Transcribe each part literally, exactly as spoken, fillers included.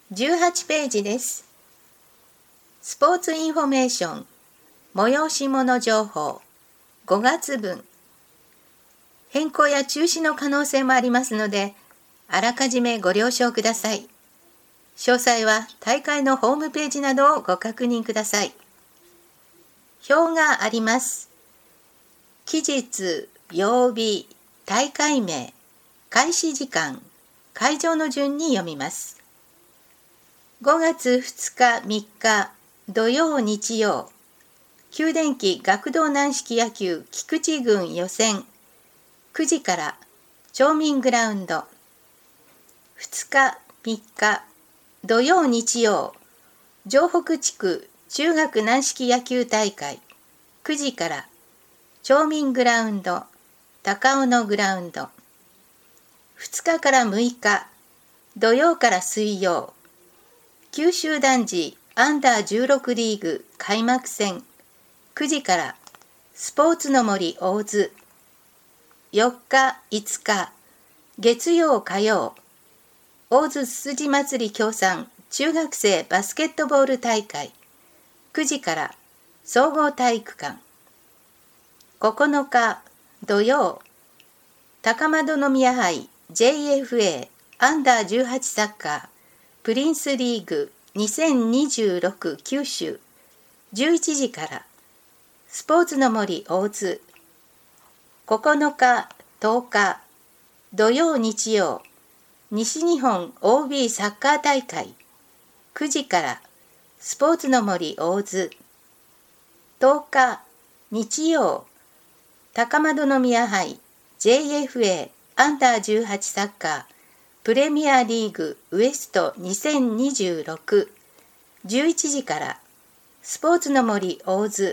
じゅうはちページです。スポーツインフォメーション、催し物情報、ごがつぶん。変更や中止の可能性もありますので、あらかじめご了承ください。詳細は大会のホームページなどをご確認ください。表があります。期日、曜日、大会名、開始時間、会場の順に読みます。ごがつふつか、みっか、土曜、日曜、九電気学童軟式野球菊池郡予選、くじから町民グラウンド。ふつか、みっか、土曜、日曜、城北地区中学軟式野球大会、くじから町民グラウンド、高尾のグラウンド。ふつかからむいか、土曜から水曜、九州男児アンダーじゅうろくリーグ開幕戦、くじからスポーツの森大津。よっか、いつか、月曜火曜、大津つつじ祭り協賛中学生バスケットボール大会、くじから総合体育館。ここのか土曜、高円宮杯 ジェイエフエー アンダーじゅうはちサッカープリンスリーグにせんにじゅうろく九州、じゅういちじからスポーツの森大津。ここのか、とおか、土曜日曜、西日本 オービー サッカー大会、くじからスポーツの森大津。とおか、日曜、高円宮杯 ジェイエフエー アンダーじゅうはちサッカープレミアリーグウエストにせんにじゅうろく、じゅういちじからスポーツの森大津。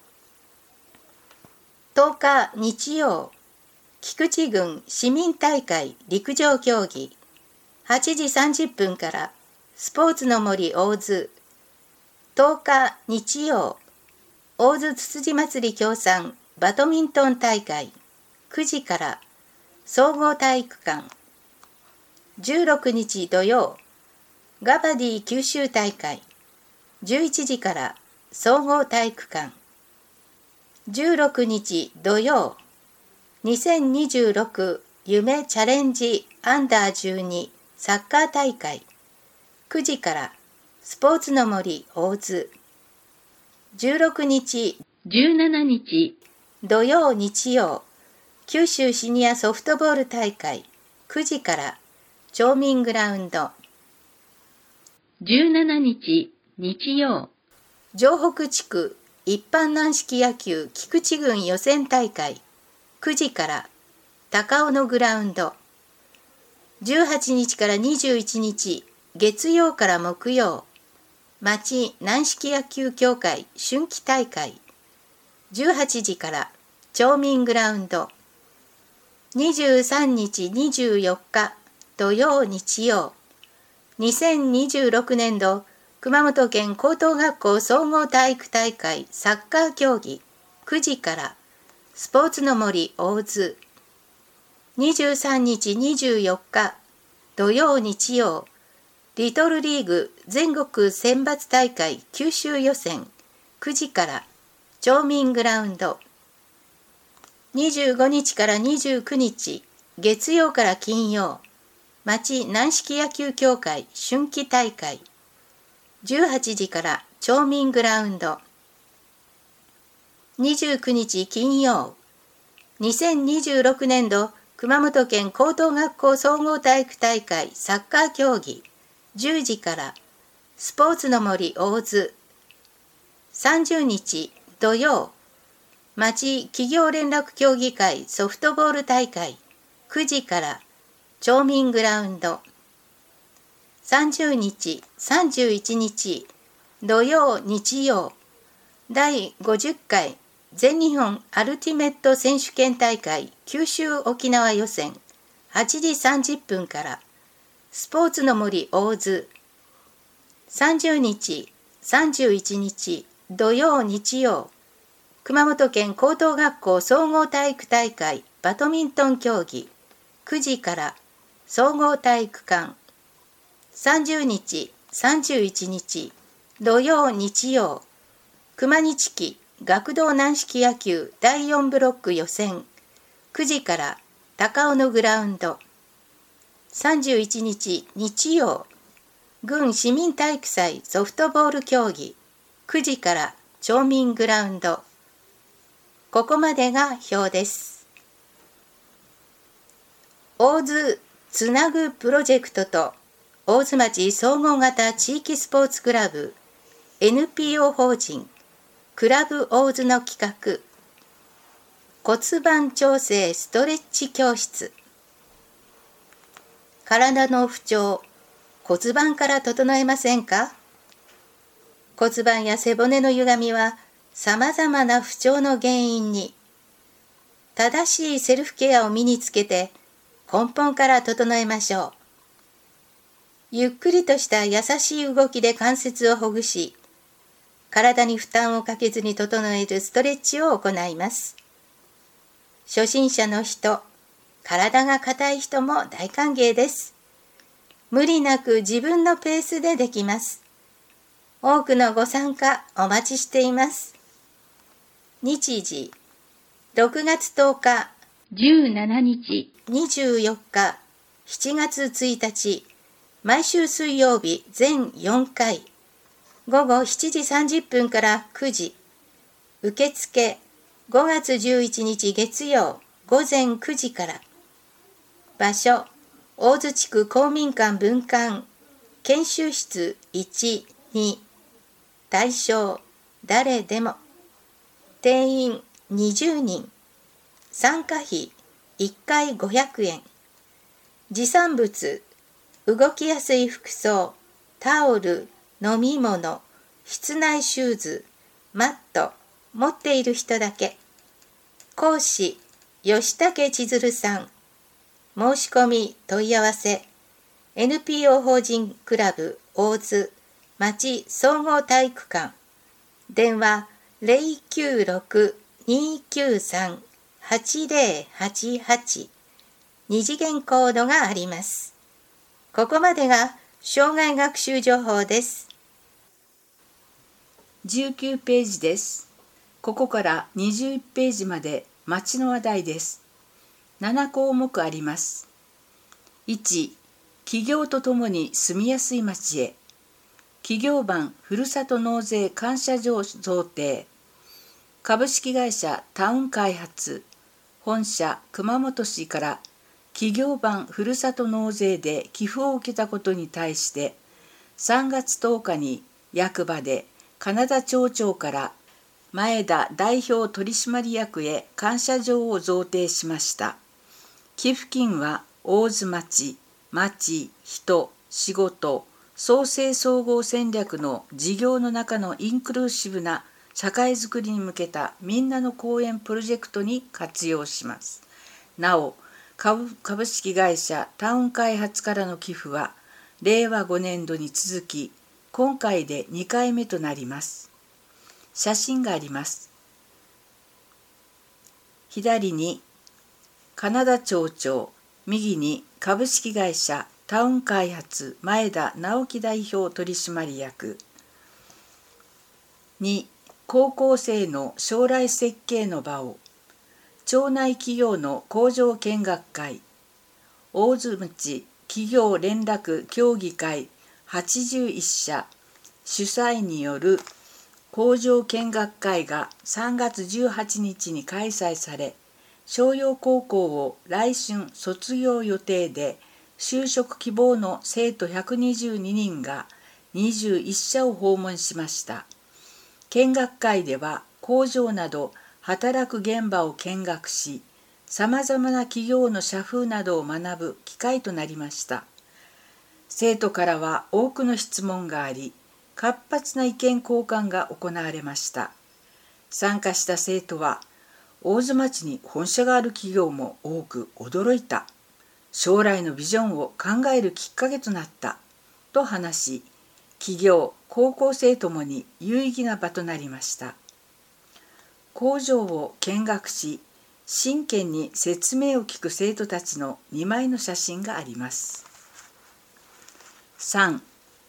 とおか日曜、菊池郡市民大会陸上競技、はちじさんじゅっぷんからスポーツの森大津。とおか日曜、大津つつじ祭り協賛バドミントン大会、くじから総合体育館。じゅうろくにち土曜、ガバディ九州大会、じゅういちじから総合体育館。じゅうろくにち土曜、にせんにじゅうろく夢チャレンジアンダーじゅうにサッカー大会、くじからスポーツの森大津。じゅうろくにち、じゅうしちにち土曜日曜、九州シニアソフトボール大会、くじから町民グラウンド。じゅうしちにち日曜、城北地区一般軟式野球菊池郡予選大会、くじから高尾のグラウンド。じゅうはちにちからにじゅういちにち月曜から木曜、町軟式野球協会春季大会、じゅうはちじから町民グラウンド。にじゅうさんにちにじゅうよっか土曜日曜、にせんにじゅうろくねんど熊本県高等学校総合体育大会サッカー競技、くじからスポーツの森大津。にじゅうさんにちにじゅうよっか土曜日曜、リトルリーグ全国選抜大会九州予選、くじから町民グラウンド。にじゅうごにちからにじゅうくにち月曜から金曜、町軟式野球協会春季大会、じゅうはちじから町民グラウンド。にじゅうくにち金曜、にせんにじゅうろくねんど熊本県高等学校総合体育大会サッカー競技、じゅうじからスポーツの森大津。さんじゅうにち土曜、町企業連絡協議会ソフトボール大会、くじから町民グラウンド。さんじゅうにち、さんじゅういちにち土曜日曜、だいごじゅっかい全日本アルティメット選手権大会九州沖縄予選、はちじさんじゅっぷんからスポーツの森大津。さんじゅうにち、さんじゅういちにち土曜日曜、熊本県高等学校総合体育大会バドミントン競技、くじから総合体育館。さんじゅうにち、 さんじゅういちにち土曜日曜熊日期学童軟式野球だいよんブロック予選くじから高尾のグラウンド。さんじゅういちにち日曜郡市民体育祭ソフトボール競技くじから町民グラウンド。ここまでが表です。大津つなぐプロジェクトと大津町総合型地域スポーツクラブ エヌピーオー 法人クラブ大津の企画骨盤調整ストレッチ教室。体の不調、骨盤から整えませんか？骨盤や背骨の歪みはさまざまな不調の原因に。正しいセルフケアを身につけて根本から整えましょう。ゆっくりとした優しい動きで関節をほぐし、体に負担をかけずに整えるストレッチを行います。初心者の人、体が硬い人も大歓迎です。無理なく自分のペースでできます。多くのご参加お待ちしています。日時、ろくがつとおか、じゅうしちにち、にじゅうよっか、しちがつついたち、毎週水曜日全よんかい、ごごしちじさんじゅっぷんからくじ、受付ごがつじゅういちにち月曜ごぜんくじから。場所、大津地区公民館分館、研修室いち、に、対象、誰でも。定員にじゅうにん、参加費いっかいごひゃくえん。持参物、動きやすい服装、タオル、飲み物、室内シューズ、マット、持っている人だけ。講師、吉武千鶴さん。申し込み問い合わせ エヌピーオー 法人クラブ大津町総合体育館。電話 ゼロきゅうろく にきゅうさん はちゼロはちはち。二次元コードがあります。ここまでが障害学習情報です。 じゅうきゅうページです。ここからにじゅういちページまで町の話題です。ななこうもくあります。いち、企業とともに住みやすい町へ。企業版ふるさと納税感謝状贈呈。株式会社タウン開発本社熊本市から企業版ふるさと納税で寄付を受けたことに対してさんがつとおかに役場で金田町長から前田代表取締役へ感謝状を贈呈しました。寄付金は大津町、町、人、仕事、創生総合戦略の事業の中のインクルーシブな社会づくりに向けたみんなの公園プロジェクトに活用します。なお、株, 株式会社タウン開発からの寄付はれいわごねんどに続き今回でにかいめとなります。写真があります。左に金田町長、右に株式会社タウン開発前田直樹代表取締役。に、高校生の将来設計の場を。町内企業の工場見学会。大津町企業連絡協議会はちじゅういっしゃ主催による工場見学会がさんがつじゅうはちにちに開催され、商陽高校を来春卒業予定で就職希望の生徒ひゃくにじゅうににんがにじゅういっしゃを訪問しました。見学会では工場など働く現場を見学し、さまざまな企業の社風などを学ぶ機会となりました。生徒からは多くの質問があり、活発な意見交換が行われました。参加した生徒は、大津町に本社がある企業も多く驚いた。将来のビジョンを考えるきっかけとなった。と話し、企業、高校生ともに有意義な場となりました。工場を見学し、真剣に説明を聞く生徒たちのにまいの写真があります。さん.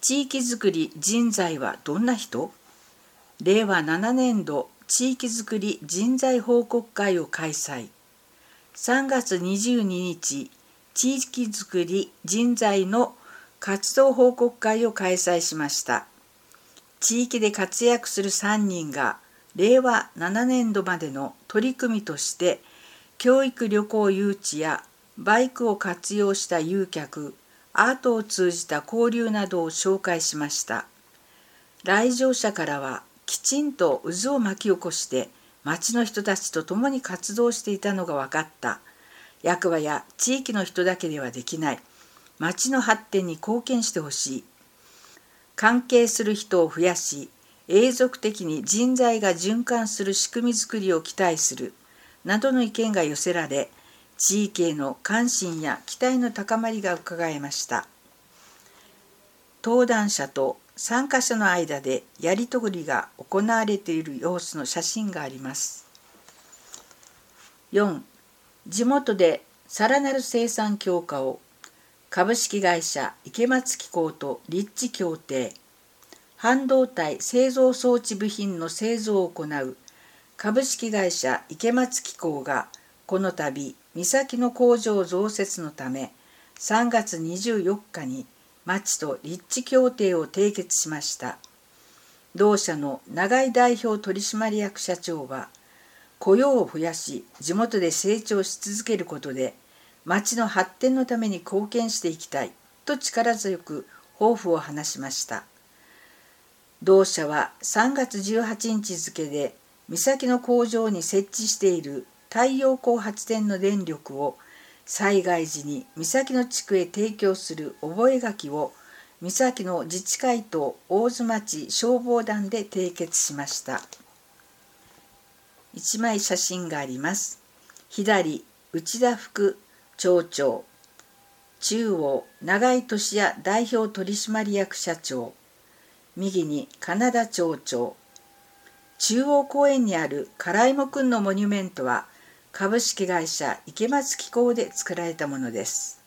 地域づくり人材はどんな人？れいわななねんど地域づくり人材報告会を開催。さんがつにじゅうににち、地域づくり人材の活動報告会を開催しました。地域で活躍するさんにんがれいわななねんどまでの取り組みとして、教育旅行誘致やバイクを活用した誘客、アートを通じた交流などを紹介しました。来場者からは、きちんと渦を巻き起こして町の人たちと共に活動していたのが分かった。役場や地域の人だけではできない。町の発展に貢献してほしい。関係する人を増やし、永続的に人材が循環する仕組みづくりを期待する。などの意見が寄せられ、地域への関心や期待の高まりが伺えました。登壇者と参加者の間でやり取りが行われている様子の写真があります。よん. 地元でさらなる生産強化を。株式会社池松機工と立地協定。半導体製造装置部品の製造を行う株式会社池松機工がこの度三崎の工場増設のためさんがつにじゅうよっかに町と立地協定を締結しました。同社の永井代表取締役社長は、雇用を増やし地元で成長し続けることで町の発展のために貢献していきたいと力強く抱負を話しました。同社はさんがつじゅうはちにち付で三崎の工場に設置している太陽光発電の電力を災害時に三崎の地区へ提供する覚書を三崎の自治会と大津町消防団で締結しました。いちまい写真があります。左、内田副町長、中央、永井俊也代表取締役社長、右に金田町長。中央公園にある唐芋くんのモニュメントは株式会社池松機工で作られたものです。